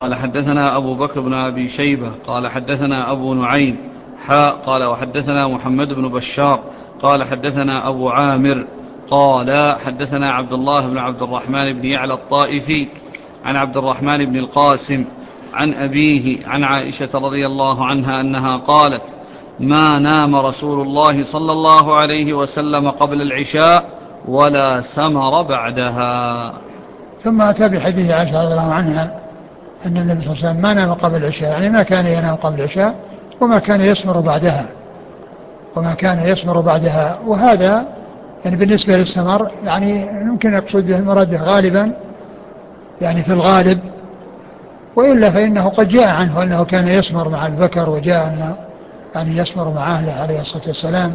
قال حدثنا أبو بكر بن أبي شيبة قال حدثنا أبو نعيم قال وحدثنا محمد بن بشار قال حدثنا أبو عامر قال حدثنا عبد الله بن عبد الرحمن بن يعلى الطائفي عن عبد الرحمن بن القاسم عن أبيه عن عائشة رضي الله عنها أنها قالت: ما نام رسول الله صلى الله عليه وسلم قبل العشاء ولا سمر بعدها. ثم أتى بحديث عائشة رضي الله عنها أن النبي صلى الله عليه وسلم ما نام قبل العشاء، يعني ما كان ينام قبل العشاء وما كان يسمر بعدها وهذا يعني بالنسبة للسمر يعني يمكن يقصد به المراد به غالبا، يعني في الغالب، وإلا فإنه قد جاء عنه أنه كان يسمر مع البكر، وجاء أنه يعني يسمر مع أهله عليه الصلاة والسلام.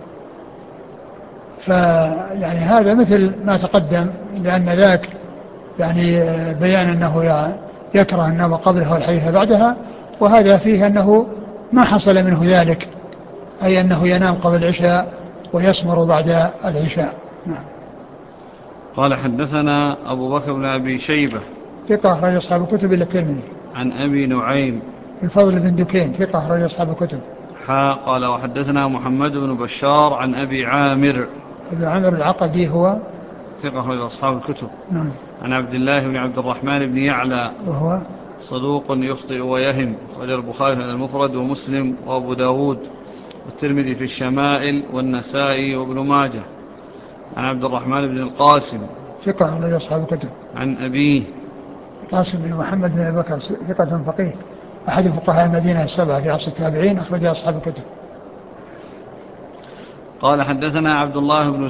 فيعني هذا مثل ما تقدم، لأن ذاك يعني بيان أنه يكره النوم قبلها والحديث بعدها، وهذا فيه أنه ما حصل منه ذلك، أي أنه ينام قبل العشاء ويسمر بعد العشاء. نعم. قال حدثنا أبو بكر بن أبي شيبة ثقة أخرج أصحاب الكتب إلا الترمذي. عن أبي نعيم الفضل بن دكين ثقة أخرج أصحاب الكتب. قال وحدثنا محمد بن بشار عن أبي عامر أبي عامر العقدي هو ثقة أخرج أصحاب الكتب. نعم. عن عبد الله بن عبد الرحمن بن يعلى وهو صدوق يخطئ ويهم، أخرج البخاري في المفرد ومسلم وأبو داود والترمذي في الشمائل والنسائي وابن ماجه. عن عبد الرحمن بن القاسم ثقة أخرج أصحاب الكتب. عن أبيه القاسم بن محمد بن أبي بكر ثقة فقيه، أحد فقهاء المدينة السبعة في عصر التابعين، أخرج أصحاب الكتب. قال حدثنا عبد الله بن